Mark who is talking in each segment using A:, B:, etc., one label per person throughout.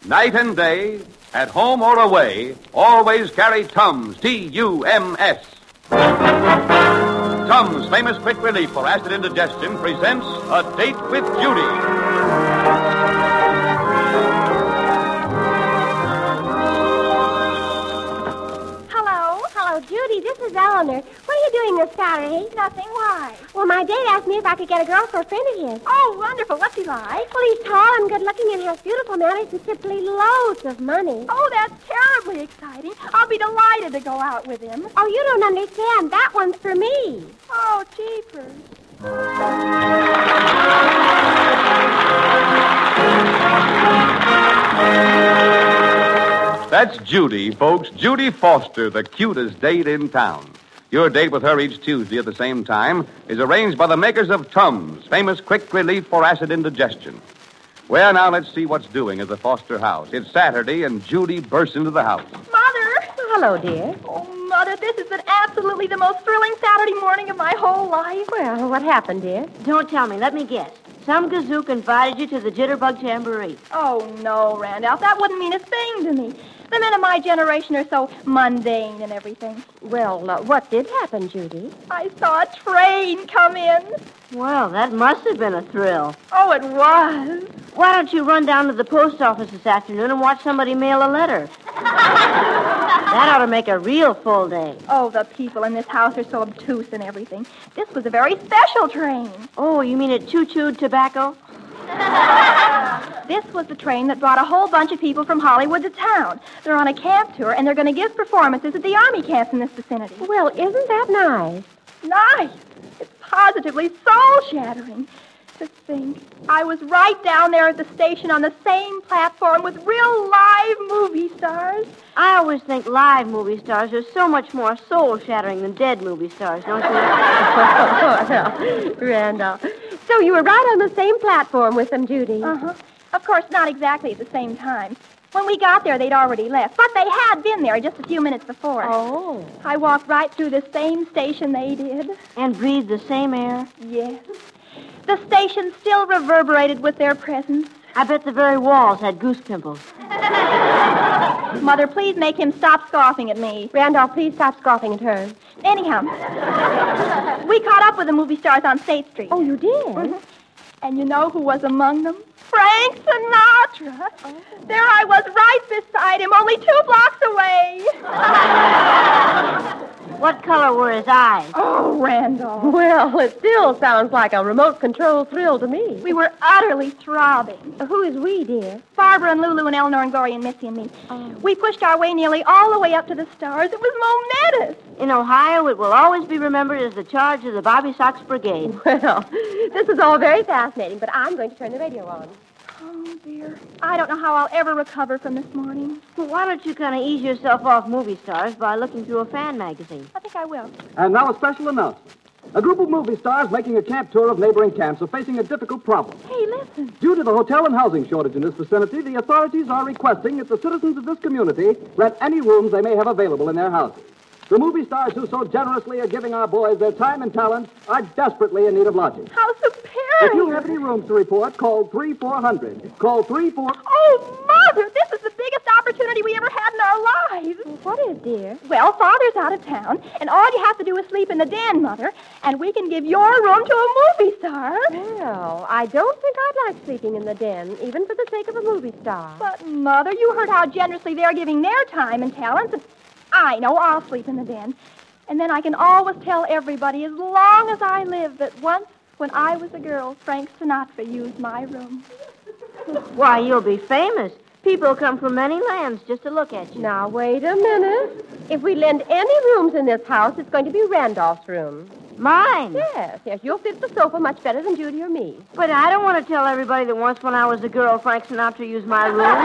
A: Night and day, at home or away, always carry Tums, T-U-M-S. Tums, famous quick relief for acid indigestion, presents A Date with Judy.
B: Judy, this is Eleanor. What are you doing this Saturday?
C: Nothing. Why?
B: Well, my date asked me if I could get a girl for a friend of his.
C: Oh, wonderful. What's he like?
B: Well, he's tall and good-looking and has beautiful manners and simply loads of money.
C: Oh, that's terribly exciting. I'll be delighted to go out with him.
B: Oh, you don't understand. That one's for me.
C: Oh, jeepers.
A: That's Judy, folks. Judy Foster, the cutest date in town. Your date with her each Tuesday at the same time is arranged by the makers of Tums, famous quick relief for acid indigestion. Well, now let's see what's doing at the Foster house. It's Saturday, and Judy bursts into the house.
C: Mother!
B: Hello, dear.
C: Oh, Mother, this has been absolutely the most thrilling Saturday morning of my whole life.
B: Well, what happened, dear?
D: Don't tell me. Let me guess. Some gazook invited you to the Jitterbug Jamboree.
C: Oh, no, Randolph. That wouldn't mean a thing to me. The men of my generation are so mundane and everything.
B: Well, what did happen, Judy?
C: I saw a train come in.
D: Well, that must have been a thrill.
C: Oh, it was.
D: Why don't you run down to the post office this afternoon and watch somebody mail a letter? That ought to make a real full day.
C: Oh, the people in this house are so obtuse and everything. This was a very special train.
D: Oh, you mean it choo-chooed tobacco?
C: This was the train that brought a whole bunch of people from Hollywood to town. They're on a camp tour, and they're going to give performances at the Army camps in this vicinity.
B: Well, isn't that nice?
C: Nice. It's positively soul-shattering. To think, I was right down there at the station on the same platform with real live movie stars.
D: I always think live movie stars are so much more soul-shattering than dead movie stars, don't you?
B: Well, Randolph. So you were right on the same platform with them, Judy.
C: Uh-huh. Of course, not exactly at the same time. When we got there, they'd already left. But they had been there just a few minutes before.
B: Oh.
C: I walked right through the same station they did.
D: And breathed the same air?
C: Yes. The station still reverberated with their presence.
D: I bet the very walls had goose pimples.
C: Mother, please make him stop scoffing at me.
B: Randolph, please stop scoffing at her.
C: Anyhow, we caught up with the movie stars on State Street.
B: Oh, you did?
C: Mm-hmm. And you know who was among them? Frank Sinatra. Oh. There I was right beside him, only 2 blocks away.
D: What color were his eyes?
C: Oh, Randolph.
B: Well, it still sounds like a remote control thrill to me.
C: We were utterly throbbing.
B: Who is we, dear?
C: Barbara and Lulu and Eleanor and Gloria and Missy and me.
B: Oh.
C: We pushed our way nearly all the way up to the stars. It was momentous.
D: In Ohio, it will always be remembered as the charge of the Bobby Sox Brigade.
B: Well, this is all very fascinating, but I'm going to turn the radio on.
C: Oh, dear. I don't know how I'll ever recover from this morning.
D: Well, why don't you kind of ease yourself off movie stars by looking through a fan magazine?
C: I think I will.
E: And now a special announcement. A group of movie stars making a camp tour of neighboring camps are facing a difficult problem.
C: Hey, listen.
E: Due to the hotel and housing shortage in this vicinity, the authorities are requesting that the citizens of this community rent any rooms they may have available in their houses. The movie stars who so generously are giving our boys their time and talent are desperately in need of lodging.
C: How superior.
E: If you have any rooms to report, call 3400. Call 34...
C: Oh, Mother, this is the biggest opportunity we ever had in our lives.
B: What is, dear?
C: Well, Father's out of town, and all you have to do is sleep in the den, Mother, and we can give your room to a movie star.
B: Well, I don't think I'd like sleeping in the den, even for the sake of a movie star.
C: But, Mother, you heard how generously they're giving their time and talents, and I know I'll sleep in the den. And then I can always tell everybody, as long as I live, that once, when I was a girl, Frank Sinatra used my room.
D: Why, you'll be famous. People come from many lands just to look at you.
B: Now, wait a minute. If we lend any rooms in this house, it's going to be Randolph's room.
D: Mine?
B: Yes, you'll fit the sofa much better than Judy or me.
D: But I don't want to tell everybody that once when I was a girl, Frank Sinatra used my room.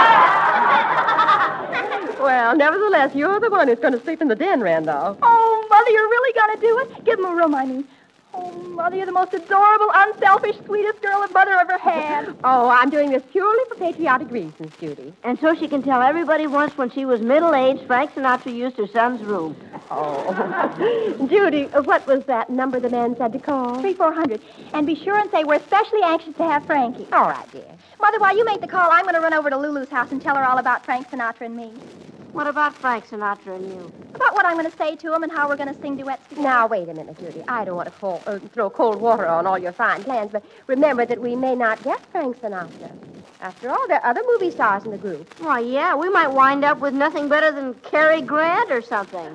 B: Well, nevertheless, you're the one who's going to sleep in the den, Randolph.
C: Oh, Mother, you're really going to do it? Give him a room, I mean. Oh, Oh, Mother, you're the most adorable, unselfish, sweetest girl a mother ever had.
B: Oh, I'm doing this purely for patriotic reasons, Judy.
D: And so she can tell everybody once when she was middle-aged, Frank Sinatra used her son's room.
B: Oh. Judy, what was that number the man said to call?
C: 3400. And be sure and say we're especially anxious to have Frankie.
B: All right, dear.
C: Mother, while you make the call, I'm going to run over to Lulu's house and tell her all about Frank Sinatra and me.
D: What about Frank Sinatra and you?
C: About what I'm going to say to him and how we're going to sing duets together.
B: Now, wait a minute, Judy. I don't want to throw cold water on all your fine plans, but remember that we may not get Frank Sinatra. After all, there are other movie stars in the group.
D: Why, yeah, we might wind up with nothing better than Cary Grant or something.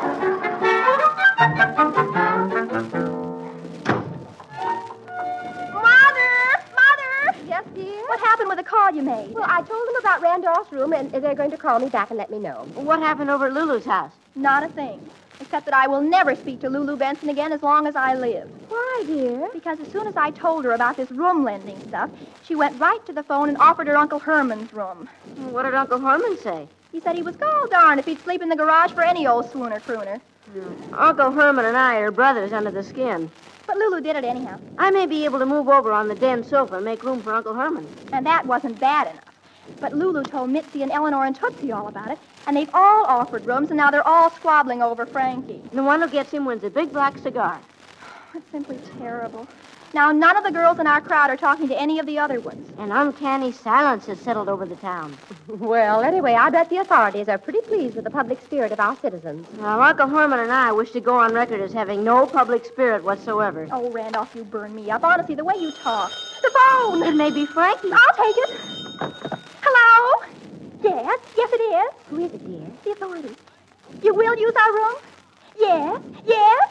B: Yes, dear?
C: What happened with the call you made?
B: Well, I told them about Randolph's room, and they're going to call me back and let me know.
D: What happened over at Lulu's house?
C: Not a thing. Except that I will never speak to Lulu Benson again as long as I live.
B: Why, dear?
C: Because as soon as I told her about this room lending stuff, she went right to the phone and offered her Uncle Herman's room.
D: What did Uncle Herman say?
C: He said he was gall darned if he'd sleep in the garage for any old swooner crooner.
D: Uncle Herman and I are brothers under the skin.
C: But Lulu did it anyhow.
D: I may be able to move over on the den sofa and make room for Uncle Herman.
C: And that wasn't bad enough. But Lulu told Mitzi and Eleanor and Tootsie all about it, and they've all offered rooms, and now they're all squabbling over Frankie.
D: The one who gets him wins a big black cigar.
C: It's simply terrible. Now, none of the girls in our crowd are talking to any of the other ones.
D: An uncanny silence has settled over the town.
B: Well, anyway, I bet the authorities are pretty pleased with the public spirit of our citizens.
D: Well, Uncle Herman and I wish to go on record as having no public spirit whatsoever.
C: Oh, Randolph, you burn me up. Honestly, the way you talk. The phone!
D: It may be Frankie.
C: I'll take it. Hello? Yes, yes it is.
B: Who is it, dear?
C: The authorities. You will use our room? Yes, yes.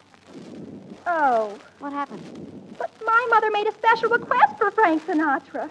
C: Oh,
D: What happened?
C: but my mother made a special request for Frank Sinatra.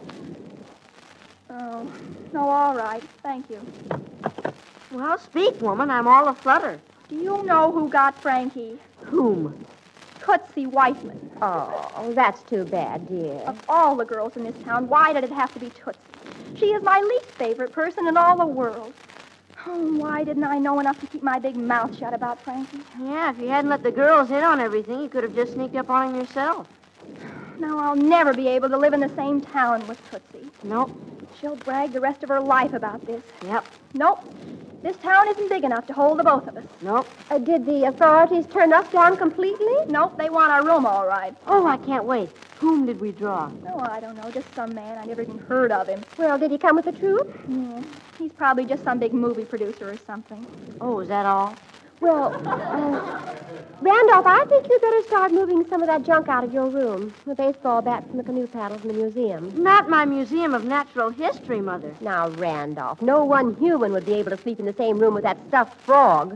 C: Oh, no, all right. Thank you.
D: Well, speak, woman. I'm all aflutter.
C: Do you know who got Frankie?
D: Whom?
C: Tootsie Whiteman.
B: Oh, that's too bad, dear.
C: Of all the girls in this town, why did it have to be Tootsie? She is my least favorite person in all the world. Oh, why didn't I know enough to keep my big mouth shut about Frankie?
D: Yeah, if you hadn't let the girls in on everything, you could have just sneaked up on him yourself.
C: Now I'll never be able to live in the same town with Tootsie.
D: Nope.
C: She'll brag the rest of her life about this.
D: Yep.
C: Nope. This town isn't big enough to hold the both of us.
D: Nope.
B: Did the authorities turn us down completely?
C: Nope, they want our room all right.
D: Oh, I can't wait. Whom did we draw?
C: Oh, I don't know, just some man. I never even heard of him.
B: Well, did he come with the troupe?
C: Yeah. He's probably just some big movie producer or something.
D: Oh, is that all?
B: Well, Randolph, I think you'd better start moving some of that junk out of your room. The baseball bats and the canoe paddles in the museum.
D: Not my Museum of Natural History, Mother.
B: Now, Randolph, no one human would be able to sleep in the same room with that stuffed frog.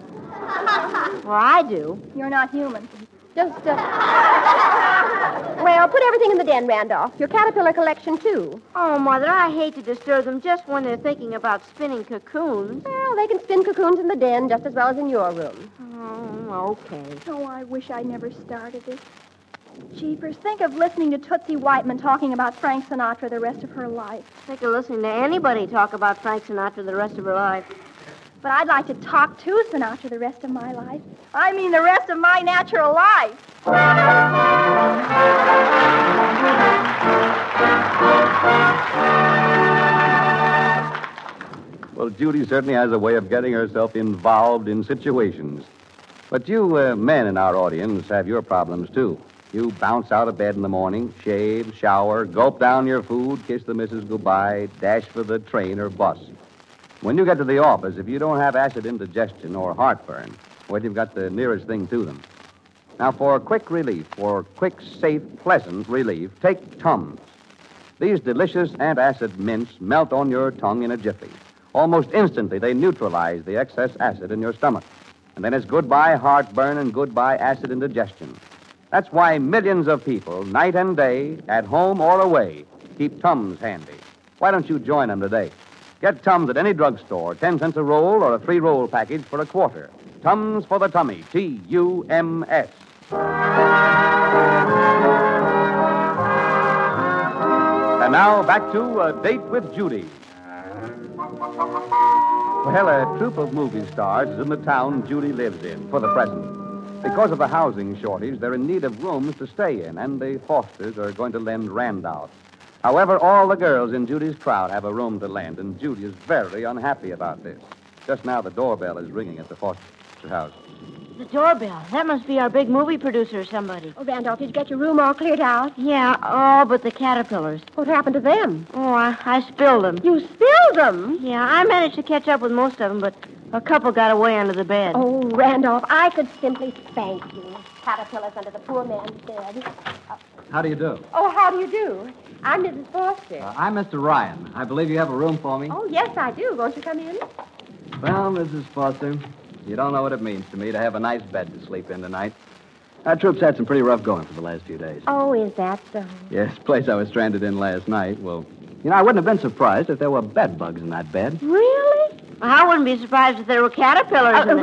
D: Well, I do.
C: You're not human.
B: Just, well, put everything in the den, Randolph. Your caterpillar collection, too.
D: Oh, Mother, I hate to disturb them just when they're thinking about spinning cocoons.
B: Well, they can spin cocoons in the den just as well as in your room.
D: Oh, okay.
C: Oh, I wish I never started this. Jeepers, think of listening to Tootsie Whiteman talking about Frank Sinatra the rest of her life.
D: Think of listening to anybody talk about Frank Sinatra the rest of her life.
C: But I'd like to talk to Sinatra the rest of my life. I mean the rest of my natural life.
A: Well, Judy certainly has a way of getting herself involved in situations. But you men in our audience have your problems, too. You bounce out of bed in the morning, shave, shower, gulp down your food, kiss the missus goodbye, dash for the train or bus. When you get to the office, if you don't have acid indigestion or heartburn, well, you've got the nearest thing to them. Now, for quick relief, for quick, safe, pleasant relief, take Tums. These delicious antacid mints melt on your tongue in a jiffy. Almost instantly, they neutralize the excess acid in your stomach. And then it's goodbye heartburn and goodbye acid indigestion. That's why millions of people, night and day, at home or away, keep Tums handy. Why don't you join them today? Get Tums at any drugstore, 10 cents a roll or a 3-roll package for $0.25. Tums for the tummy, Tums. And now, back to A Date with Judy. Well, a troupe of movie stars is in the town Judy lives in for the present. Because of the housing shortage, they're in need of rooms to stay in, and the Fosters are going to lend Randolph. However, all the girls in Judy's crowd have a room to lend, and Judy is very unhappy about this. Just now, the doorbell is ringing at the Foster house.
D: The doorbell. That must be our big movie producer or somebody.
B: Oh, Randolph, did you get your room all cleared out?
D: Yeah, all but the caterpillars.
B: What happened to them?
D: Oh, I spilled them.
B: You spilled them?
D: Yeah, I managed to catch up with most of them, but a couple got away under the bed.
B: Oh, Randolph, I could simply thank you. Caterpillars under the poor man's bed.
E: How do you do?
B: Oh, how do you do? I'm Mrs. Foster.
E: I'm Mr. Ryan. I believe you have a room for me.
B: Oh, yes, I do. Won't you come in?
E: Well, Mrs. Foster, you don't know what it means to me to have a nice bed to sleep in tonight. Our troop's had some pretty rough going for the last few days.
B: Oh, is that so?
E: Yes, place I was stranded in last night. Well, I wouldn't have been surprised if there were bed bugs in that bed.
B: Really?
D: I wouldn't be surprised if there were caterpillars in it.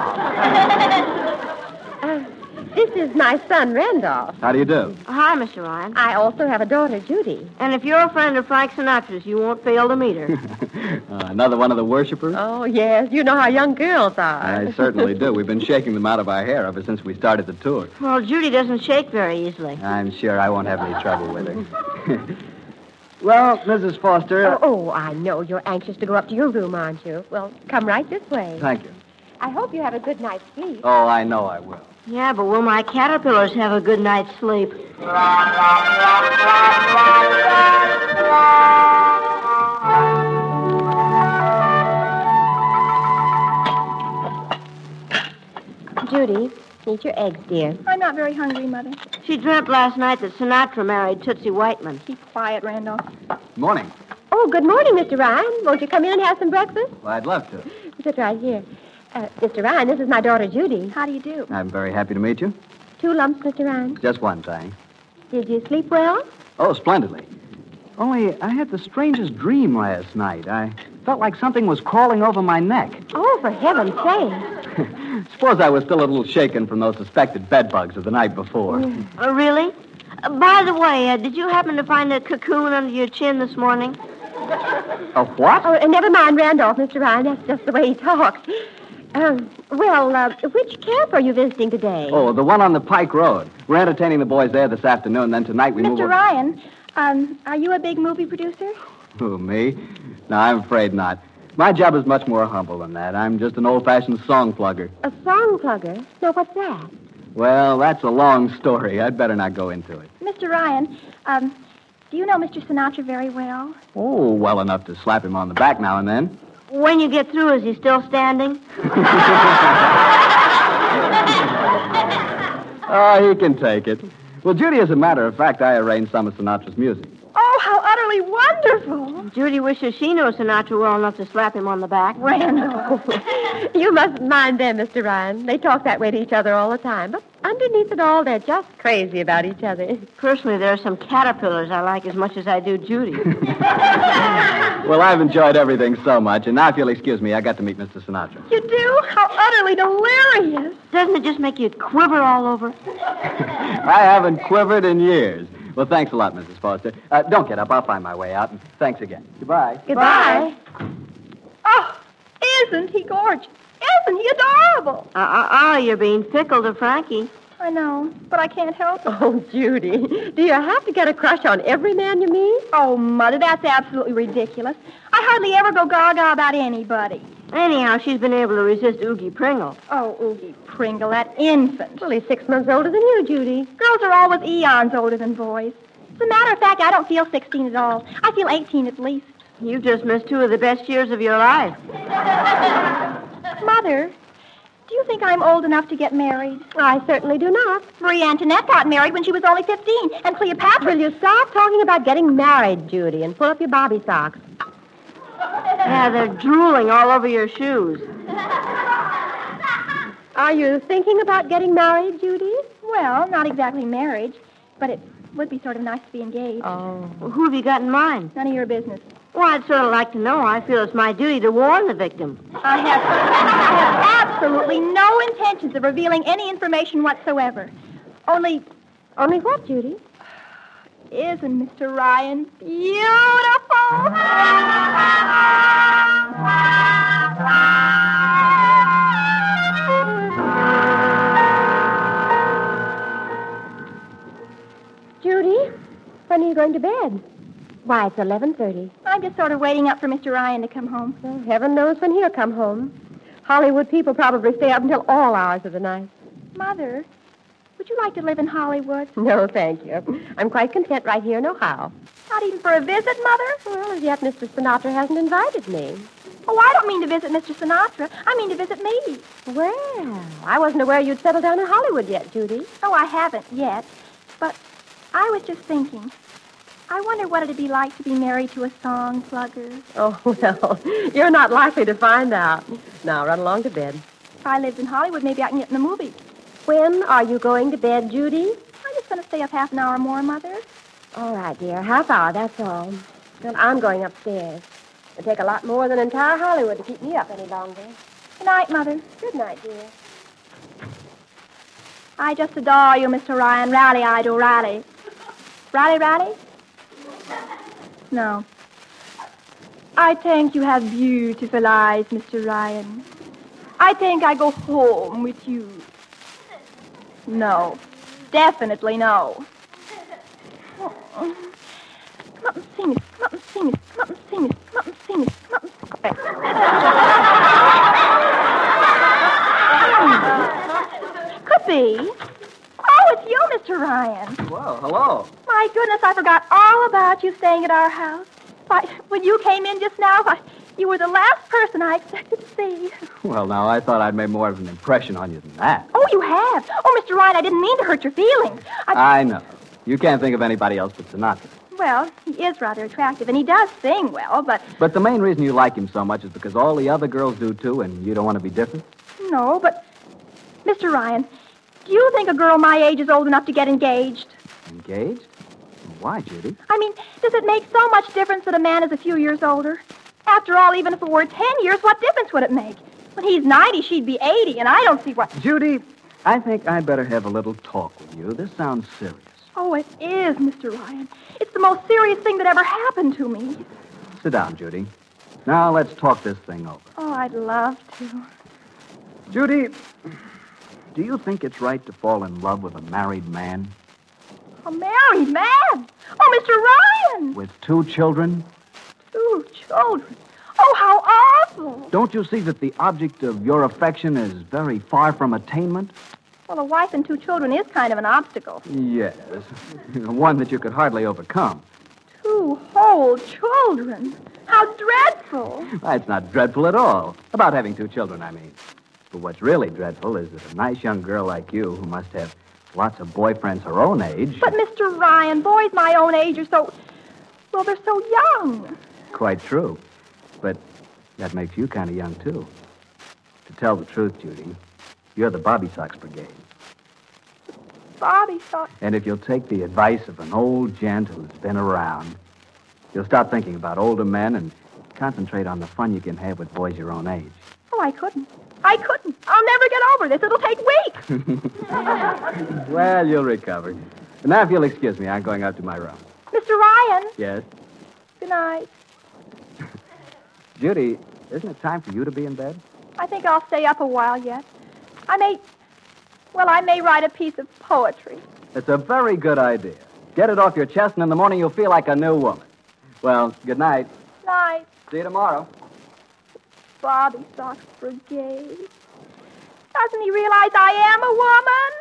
B: Randolph! This is my son, Randolph.
E: How do you do?
D: Hi, Mr. Ryan.
B: I also have a daughter, Judy.
D: And if you're a friend of Frank Sinatra's, you won't fail to meet her.
E: Another one of the worshipers?
B: Oh, yes. You know how young girls are.
E: I certainly do. We've been shaking them out of our hair ever since we started the tour.
D: Well, Judy doesn't shake very easily.
E: I'm sure I won't have any trouble with her. Well, Mrs. Foster...
B: Oh, I know. You're anxious to go up to your room, aren't you? Well, come right this way.
E: Thank you.
B: I hope you have a good night's sleep.
E: Oh, I know I will.
D: Yeah, but will my caterpillars have a good night's sleep?
B: Judy, eat your eggs, dear.
C: I'm not very hungry, Mother.
D: She dreamt last night that Sinatra married Tootsie Whiteman.
C: Keep quiet, Randolph.
E: Morning.
B: Oh, good morning, Mr. Ryan. Won't you come in and have some breakfast?
E: Well, I'd love to.
B: Sit right here. Mr. Ryan, this is my daughter, Judy.
C: How do you do?
E: I'm very happy to meet you.
B: 2 lumps, Mr. Ryan.
E: Just one, thanks.
B: Did you sleep well?
E: Oh, splendidly. Only I had the strangest dream last night. I felt like something was crawling over my neck.
B: Oh, for heaven's sake.
E: Suppose I was still a little shaken from those suspected bed bugs of the night before.
D: Oh, really? By the way, did you happen to find a cocoon under your chin this morning?
E: A what?
B: Oh, never mind Randolph, Mr. Ryan. That's just the way he talks. Which camp are you visiting today?
E: Oh, the one on the Pike Road. We're entertaining the boys there this afternoon, then tonight we move...
C: Mr. Ryan, are you a big movie producer?
E: Who, me? No, I'm afraid not. My job is much more humble than that. I'm just an old-fashioned song plugger.
B: A song plugger? No, what's that?
E: Well, that's a long story. I'd better not go into it.
C: Mr. Ryan, do you know Mr. Sinatra very well?
E: Oh, well enough to slap him on the back now and then.
D: When you get through, is he still standing?
E: Oh, he can take it. Well, Judy, as a matter of fact, I arranged some of Sinatra's music.
C: Oh, how utterly wonderful.
D: Judy wishes she knew Sinatra well enough to slap him on the back.
C: Randolph.
B: You mustn't mind them, Mr. Ryan. They talk that way to each other all the time. But underneath it all, they're just crazy about each other.
D: Personally, there are some caterpillars I like as much as I do Judy.
E: Well, I've enjoyed everything so much, and now if you'll excuse me, I got to meet Mr. Sinatra.
C: You do? How utterly delirious.
D: Doesn't it just make you quiver all over?
E: I haven't quivered in years. Well, thanks a lot, Mrs. Foster. Don't get up. I'll find my way out. And thanks again. Goodbye.
B: Goodbye.
C: Oh, isn't he gorgeous? Isn't he adorable?
D: You're being fickle to Frankie.
C: I know, but I can't help it.
B: Oh, Judy, do you have to get a crush on every man you meet?
C: Oh, Mother, that's absolutely ridiculous. I hardly ever go gaga about anybody.
D: Anyhow, she's been able to resist Oogie Pringle.
C: Oh, Oogie Pringle, that infant.
B: Well, he's 6 months older than you, Judy.
C: Girls are always eons older than boys. As a matter of fact, I don't feel 16 at all. I feel 18 at least.
D: You've just missed 2 of the best years of your life.
C: Mother, do you think I'm old enough to get married?
B: I certainly do not.
C: Marie Antoinette got married when she was only 15, and Cleopatra...
B: Will you stop talking about getting married, Judy, and pull up your bobby socks?
D: Yeah, they're drooling all over your shoes.
B: Are you thinking about getting married, Judy?
C: Well, not exactly marriage, but it would be sort of nice to be engaged.
B: Oh.
D: Well, who have you got in mind?
C: None of your business.
D: Well, I'd sort of like to know. I feel it's my duty to warn the victim.
C: I have absolutely no intentions of revealing any information whatsoever. Only
B: what, Judy?
C: isn't Mr. Ryan beautiful?
B: Why, it's 11:30.
C: I'm just sort of waiting up for Mr. Ryan to come home.
B: Well, heaven knows when he'll come home. Hollywood people probably stay up until all hours of the night.
C: Mother, would you like to live in Hollywood?
B: No, thank you. I'm quite content right here in Ohio.
C: Not even for a visit, Mother?
B: Well, as yet, Mr. Sinatra hasn't invited me.
C: Oh, I don't mean to visit Mr. Sinatra. I mean to visit me.
B: Well, I wasn't aware you'd settled down in Hollywood yet, Judy.
C: Oh, I haven't yet. But I was just thinking. I wonder what it'd be like to be married to a song plugger.
B: Oh, well, you're not likely to find out. Now, run along to bed.
C: If I lived in Hollywood, maybe I can get in the movies.
B: When are you going to bed, Judy?
C: I'm just going to stay up half an hour more, Mother.
B: All right, dear. Half hour, that's all. Then I'm going upstairs. It'd take a lot more than entire Hollywood to keep me up any longer.
C: Good night, Mother.
B: Good night, dear.
C: I just adore you, Mr. Ryan. Rally, I do, rally. Rally, rally? No. I think you have beautiful eyes, Mr. Ryan. I think I go home with you. No. Definitely no. Come up and see me. Come up and see me. Come up and see me. Come up and see me. Come up and see me. Could be. Oh, it's you, Mr. Ryan.
E: Well, hello.
C: My goodness, I forgot all about you staying at our house. Why, when you came in just now, you were the last person I expected to see.
E: Well, now, I thought I'd made more of an impression on you than that.
C: Oh, you have? Oh, Mr. Ryan, I didn't mean to hurt your feelings.
E: I know. You can't think of anybody else but Sinatra.
C: Well, he is rather attractive, and he does sing well, but...
E: But the main reason you like him so much is because all the other girls do, too, and you don't want to be different?
C: No, but... Mr. Ryan, do you think a girl my age is old enough to get engaged?
E: Engaged? Why, Judy?
C: I mean, does it make so much difference that a man is a few years older? After all, even if it were 10 years, what difference would it make? When he's 90, she'd be 80, and I don't see what...
E: Judy, I think I'd better have a little talk with you. This sounds serious.
C: Oh, it is, Mr. Ryan. It's the most serious thing that ever happened to me.
E: Sit down, Judy. Now let's talk this thing over.
C: Oh, I'd love to.
E: Judy, do you think it's right to fall in love with a married man?
C: A married man? Oh, Mr. Ryan!
E: With 2 children?
C: 2 children? Oh, how awful!
E: Don't you see that the object of your affection is very far from attainment?
C: Well, a wife and 2 children is kind of an obstacle.
E: Yes. One that you could hardly overcome.
C: 2 whole children? How dreadful!
E: It's not dreadful at all. About having 2 children, I mean. But what's really dreadful is that a nice young girl like you, who must have lots of boyfriends her own age...
C: But, Mr. Ryan, boys my own age are so... Well, they're so young.
E: Quite true. But that makes you kind of young, too. To tell the truth, Judy, you're the Bobby Sox Brigade.
C: Bobby thought...
E: And if you'll take the advice of an old gent who's been around, you'll stop thinking about older men and concentrate on the fun you can have with boys your own age.
C: Oh, I couldn't. I'll never get over this. It'll take weeks.
E: Well, you'll recover. Now, if you'll excuse me, I'm going up to my room.
C: Mr. Ryan.
E: Yes?
C: Good night.
E: Judy, isn't it time for you to be in bed?
C: I think I'll stay up a while yet. I may write a piece of poetry.
E: It's a very good idea. Get it off your chest, and in the morning you'll feel like a new woman. Well, good night.
C: Night.
E: See you tomorrow.
C: Bobby Sox Brigade. Doesn't he realize I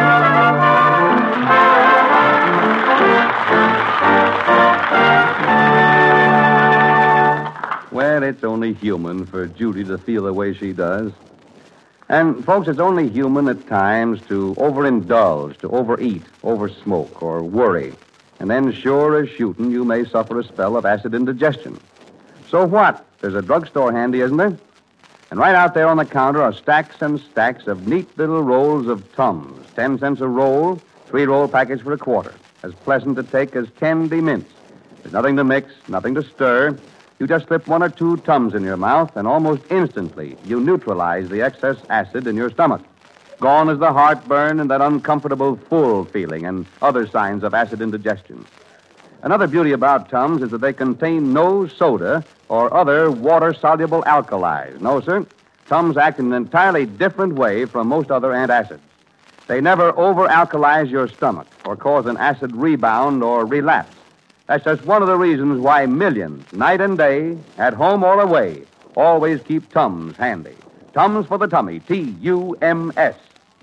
C: am a woman?
A: Well, it's only human for Judy to feel the way she does. And, folks, it's only human at times to overindulge, to overeat, oversmoke, or worry. And then, sure as shooting, you may suffer a spell of acid indigestion. So what? There's a drugstore handy, isn't there? And right out there on the counter are stacks and stacks of neat little rolls of Tums. 10 cents a roll, 3-roll package for $1. As pleasant to take as candy mints. There's nothing to mix, nothing to stir. You just slip 1 or 2 Tums in your mouth, and almost instantly you neutralize the excess acid in your stomach. Gone is the heartburn and that uncomfortable full feeling and other signs of acid indigestion. Another beauty about Tums is that they contain no soda or other water-soluble alkalis. No, sir. Tums act in an entirely different way from most other antacids. They never over-alkalize your stomach or cause an acid rebound or relapse. That's just one of the reasons why millions, night and day, at home or away, always keep Tums handy. Tums for the tummy, Tums.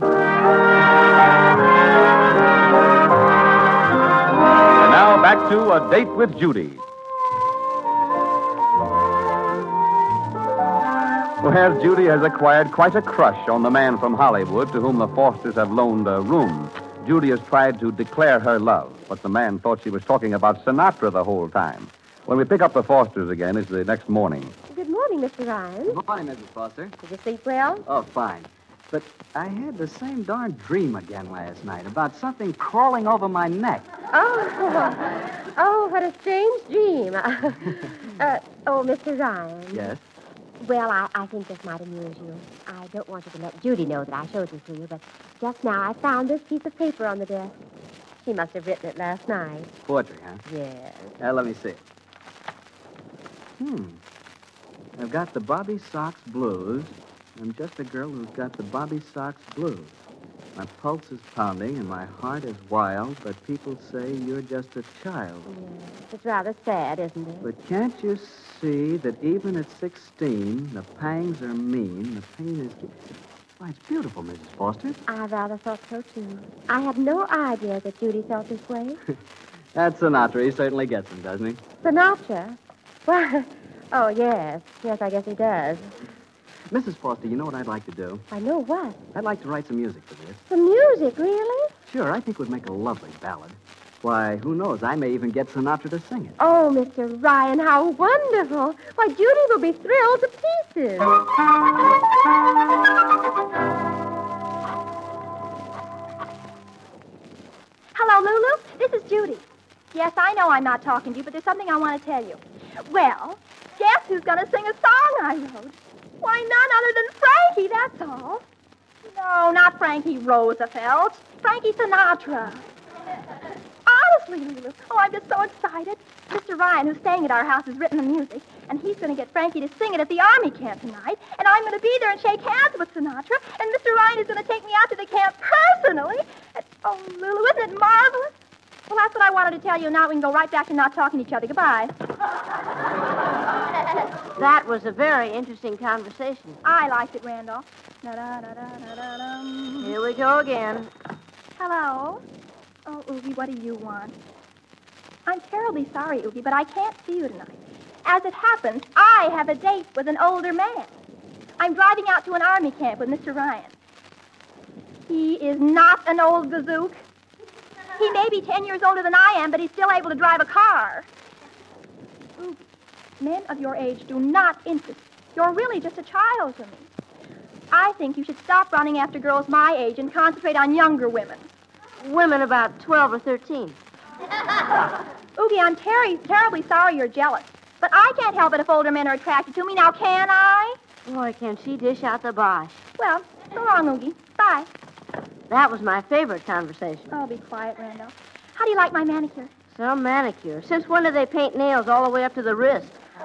A: And now back to A Date with Judy. Well, Judy has acquired quite a crush on the man from Hollywood to whom the Fosters have loaned a room. Judy has tried to declare her love, but the man thought she was talking about Sinatra the whole time. When we pick up the Fosters again, it's the next morning.
B: Good morning, Mr. Ryan.
E: Good morning, Mrs. Foster.
B: Did you sleep well?
E: Oh, fine. But I had the same darn dream again last night about something crawling over my neck.
B: Oh, what a strange dream. Mr. Ryan.
E: Yes?
B: Well, I think this might amuse you. I don't want you to let Judy know that I showed this to you, but just now I found this piece of paper on the desk. She must have written it last night.
E: Poetry, huh?
B: Yes.
E: Let me see. I've got the Bobby Sox blues. I'm just a girl who's got the Bobby Sox blues. My pulse is pounding and my heart is wild, but people say you're just a child.
B: Yes. It's rather sad, isn't it?
E: But can't you see that even at 16, the pangs are mean, the pain is... Why, it's beautiful, Mrs. Foster.
B: I rather thought so, too. I had no idea that Judy felt this way.
E: That Sinatra, he certainly gets them, doesn't he?
B: Sinatra? Why, oh, yes. Yes, I guess he does.
E: Mrs. Foster, you know what I'd like to do?
B: I know what.
E: I'd like to write some music for this.
B: The music, really?
E: Sure, I think we'd make a lovely ballad. Why, who knows? I may even get Sinatra to sing it.
B: Oh, Mr. Ryan, how wonderful. Why, Judy will be thrilled to pieces.
C: Hello, Lulu. This is Judy. Yes, I know I'm not talking to you, but there's something I want to tell you. Well, guess who's going to sing a song I wrote? Why, none other than Frankie, that's all. No, not Frankie Roosevelt. Frankie Sinatra. Honestly, Lulu. Oh, I'm just so excited. Mr. Ryan, who's staying at our house, has written the music, and he's going to get Frankie to sing it at the Army camp tonight, and I'm going to be there and shake hands with Sinatra, and Mr. Ryan is going to take me out to the camp personally. And, oh, Lulu, isn't it marvelous? Well, that's what I wanted to tell you. Now we can go right back to not talking to each other. Goodbye.
D: That was a very interesting conversation.
C: I liked it, Randolph. Da-da-da-da-da-da-dum.
D: Here we go again.
C: Hello? Oh, Oogie, what do you want? I'm terribly sorry, Oogie, but I can't see you tonight. As it happens, I have a date with an older man. I'm driving out to an army camp with Mr. Ryan. He is not an old gazook. He may be 10 years older than I am, but he's still able to drive a car. Oogie, men of your age do not interest me. You're really just a child to me. I think you should stop running after girls my age and concentrate on younger women.
D: Women about 12 or 13.
C: Oogie, I'm terribly sorry you're jealous. But I can't help it if older men are attracted to me. Now, can I?
D: Boy, can she dish out the bosh.
C: Well, so long, Oogie. Bye.
D: That was my favorite conversation.
C: Oh, be quiet, Randolph. How do you like my manicure?
D: Some manicure. Since when do they paint nails all the way up to the wrist?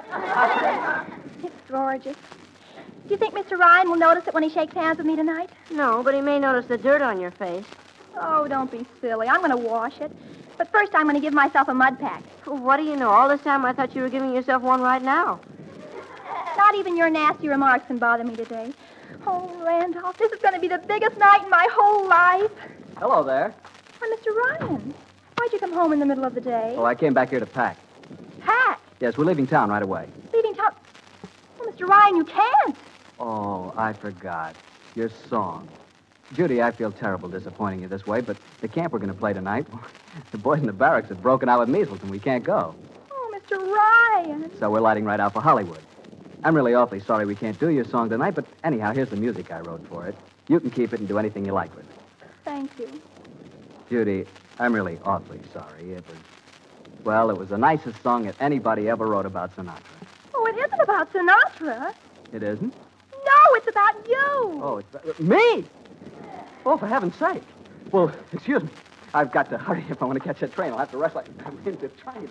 C: It's gorgeous. Do you think Mr. Ryan will notice it when he shakes hands with me tonight?
D: No, but he may notice the dirt on your face.
C: Oh, don't be silly. I'm going to wash it. But first, I'm going to give myself a mud pack.
D: Well, what do you know? All this time I thought you were giving yourself one right now.
C: Not even your nasty remarks can bother me today. Oh, Randolph, this is going to be the biggest night in my whole life.
E: Hello there.
C: Why, Mr. Ryan, why'd you come home in the middle of the day?
E: Oh, I came back here to pack.
C: Pack?
E: Yes, we're leaving town right away.
C: Leaving town? Oh, Mr. Ryan, you can't.
E: Oh, I forgot. Your song. Judy, I feel terrible disappointing you this way, but the camp we're going to play tonight, the boys in the barracks have broken out with measles and we can't go.
C: Oh, Mr. Ryan.
E: So we're lighting right out for Hollywood. I'm really awfully sorry we can't do your song tonight, but anyhow, here's the music I wrote for it. You can keep it and do anything you like with it.
C: Thank you.
E: Judy, I'm really awfully sorry. It was the nicest song that anybody ever wrote about Sinatra.
C: Oh, it isn't about Sinatra.
E: It isn't?
C: No, it's about you.
E: Oh, it's... me? Oh, for heaven's sake. Well, excuse me. I've got to hurry if I want to catch that train. I'll have to rush like into the train.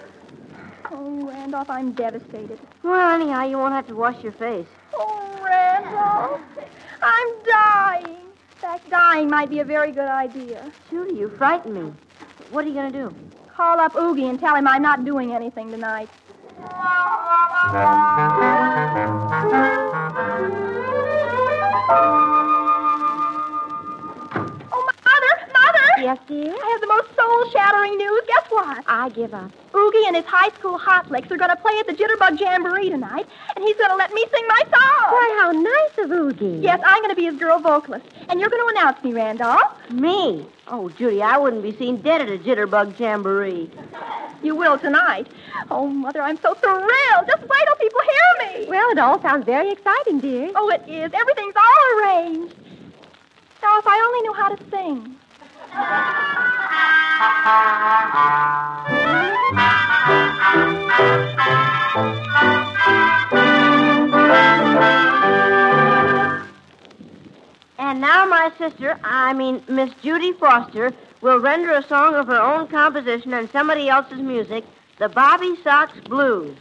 C: Oh, Randolph, I'm devastated.
D: Well, anyhow, you won't have to wash your face.
C: Oh, Randolph, I'm dying. In fact, dying might be a very good idea.
D: Judy, you frighten me. What are you going to do?
C: call up Oogie and tell him I'm not doing anything tonight. Mother!
B: Yes, dear?
C: I have the most soul-shattering news. Guess what?
B: I give up.
C: Oogie and his high school hot licks are going to play at the Jitterbug Jamboree tonight, and he's going to let me sing my song.
B: Boy, how nice of Oogie.
C: Yes, I'm going to be his girl vocalist, and you're going to announce me, Randolph.
D: Me? Oh, Judy, I wouldn't be seen dead at a Jitterbug Jamboree.
C: You will tonight. Oh, Mother, I'm so thrilled. Just wait till people hear me.
B: Well, it all sounds very exciting, dear.
C: Oh, it is. Everything's all arranged. Now, if I only knew how to sing.
D: And now my sister, Miss Judy Foster, will render a song of her own composition and somebody else's music, the Bobby Sox Blues.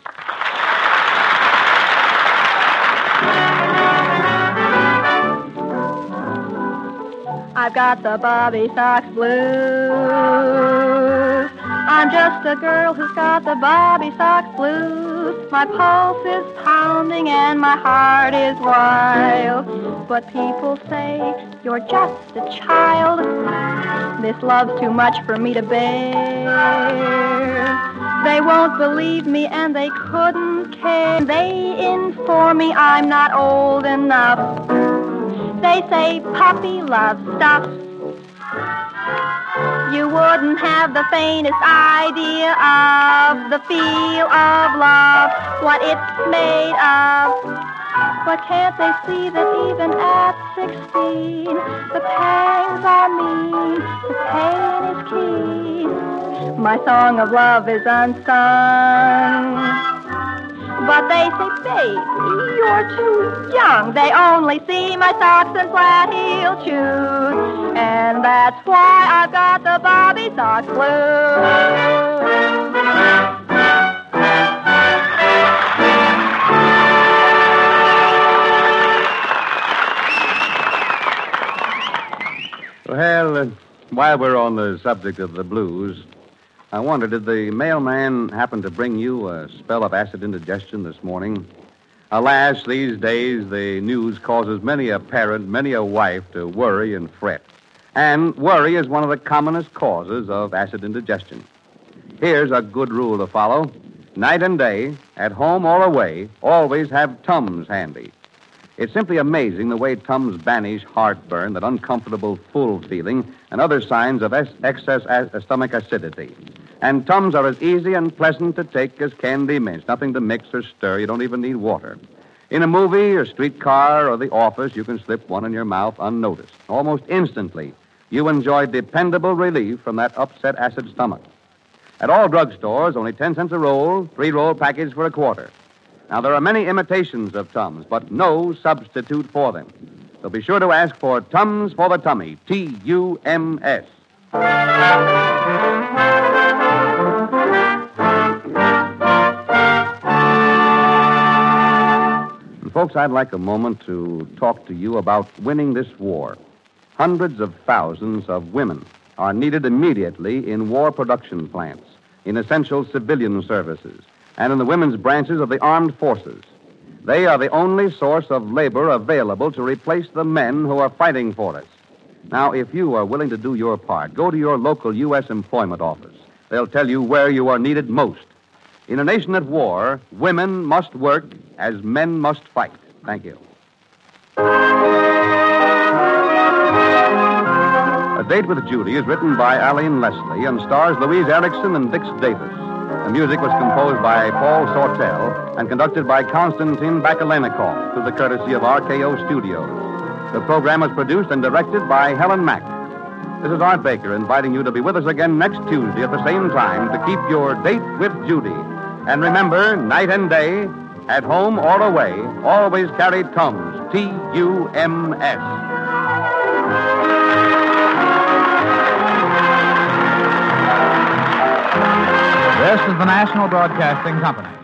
C: I've got the Bobby Sox blues. I'm just a girl who's got the Bobby Sox blues. My pulse is pounding and my heart is wild. But people say you're just a child. This love's too much for me to bear. They won't believe me and they couldn't care. They inform me I'm not old enough. They say puppy love stuff. You wouldn't have the faintest idea of the feel of love, what it's made of. But can't they see that even at 16, the pangs are mean, the pain is keen. My song of love is unsung. But they say, babe, you're too young. They only see my socks and flat heel shoes. And that's why I've got the Bobby Sox blues.
A: Well, while we're on the subject of the blues, I wonder, did the mailman happen to bring you a spell of acid indigestion this morning? Alas, these days the news causes many a parent, many a wife to worry and fret. And worry is one of the commonest causes of acid indigestion. Here's a good rule to follow. Night and day, at home or away, always have Tums handy. It's simply amazing the way Tums banish heartburn, that uncomfortable full feeling, and other signs of excess stomach acidity. And Tums are as easy and pleasant to take as candy mints. Nothing to mix or stir. You don't even need water. In a movie or streetcar or the office, you can slip one in your mouth unnoticed. Almost instantly, you enjoy dependable relief from that upset acid stomach. At all drugstores, only 10 cents a roll, 3-roll package for $1. Now, there are many imitations of Tums, but no substitute for them. So be sure to ask for Tums for the Tummy, T-U-M-S. And folks, I'd like a moment to talk to you about winning this war. Hundreds of thousands of women are needed immediately in war production plants, in essential civilian services, and in the women's branches of the armed forces. They are the only source of labor available to replace the men who are fighting for us. Now, if you are willing to do your part, go to your local U.S. employment office. They'll tell you where you are needed most. In a nation at war, women must work as men must fight. Thank you. A Date with Judy is written by Aline Leslie and stars Louise Erickson and Dix Davis. The music was composed by Paul Sortel and conducted by Konstantin Bakalennikov through the courtesy of RKO Studios. The program was produced and directed by Helen Mack. This is Art Baker inviting you to be with us again next Tuesday at the same time to keep your date with Judy. And remember, night and day, at home or away, always carry Tums, T-U-M-S.
F: This is the National Broadcasting Company.